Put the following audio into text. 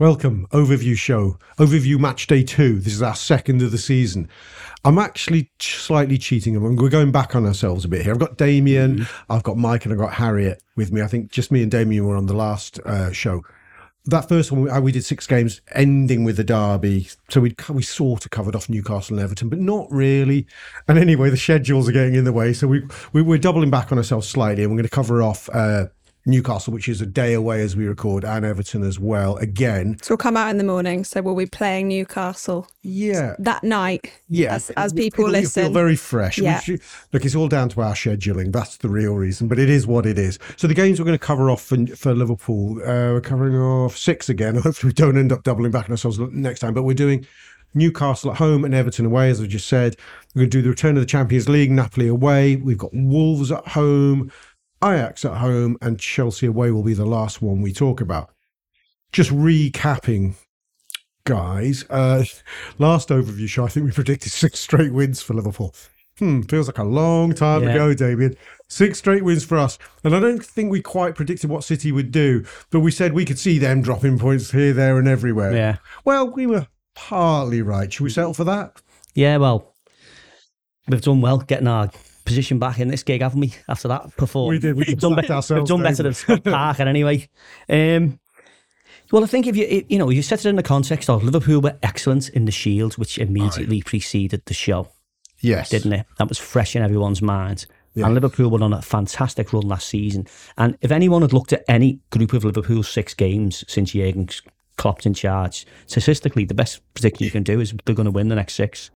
Welcome, Overview Show. Overview Match Day 2. This is our second of the season. I'm actually slightly cheating. We're going back on ourselves a bit here. I've got Damien, I've got Mike, and I've got Harriet with me. I think just me and Damien were on the last show. That first one, we did 6 games, ending with the derby. So we sort of covered off Newcastle and Everton, but not really. And anyway, the schedules are getting in the way. So we're doubling back on ourselves slightly, and we're going to cover off Newcastle, which is a day away as we record, and Everton as well, again. So we'll come out in the morning, so we'll be playing Newcastle that night, as people listen. Feel very fresh. Yeah. Look, it's all down to our scheduling. That's the real reason, but it is what it is. So the games we're going to cover off for Liverpool, we're covering off 6 again. Hopefully we don't end up doubling back on ourselves next time, but we're doing Newcastle at home and Everton away, as I just said. We're going to do the return of the Champions League, Napoli away. We've got Wolves at home, Ajax at home, and Chelsea away will be the last one we talk about. Just recapping, guys. Last overview show, I think we predicted 6 straight wins for Liverpool. Feels like a long time ago, David. 6 straight wins for us. And I don't think we quite predicted what City would do, but we said we could see them dropping points here, there, and everywhere. Yeah. Well, we were partly right. Should we settle for that? Yeah, well, we've done well getting our position back in this gig, haven't we? After that performance, We did. We've done better ourselves. We've done better than Scott Parker anyway. Well, I think if you set it in the context of Liverpool were excellent in the Shield, which immediately preceded the show. Yes. Didn't it? That was fresh in everyone's mind. Yeah. And Liverpool were on a fantastic run last season. And if anyone had looked at any group of Liverpool's 6 games since Jurgen Klopp's in charge, statistically, the best prediction you can do is they're going to win the next 6.